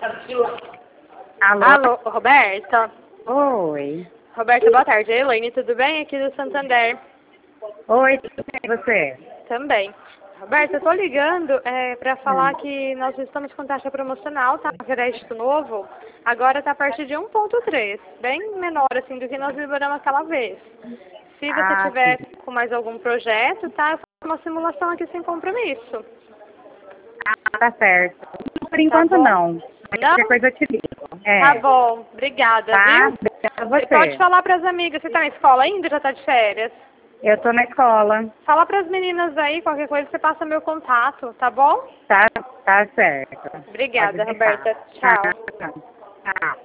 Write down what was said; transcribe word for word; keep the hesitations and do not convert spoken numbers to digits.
Alô? Alô, Roberta? Oi. Roberta, boa tarde. É Elaine, tudo bem? Aqui do Santander. Oi, tudo bem, e você? Também. Roberta, eu tô ligando é, para falar Hum. que nós estamos com taxa promocional, tá? Crédito novo. Agora tá a partir de um ponto três, bem menor assim do que nós liberamos aquela vez. Se você Ah, sim. tiver com mais algum projeto, tá? Eu faço uma simulação aqui sem compromisso. Ah, tá certo. Por Tá enquanto bom? não. Mas Não? qualquer coisa eu te ligo. Tá É. bom. Obrigada, Tá? viu? Obrigada a Pode você. falar para as amigas. Você tá na escola ainda ou já tá de férias? Eu tô na escola. Fala para as meninas aí, qualquer coisa você passa meu contato, tá bom? Tá, tá certo. Pode Obrigada, deixar. Roberta. Tchau. Tá. Tá.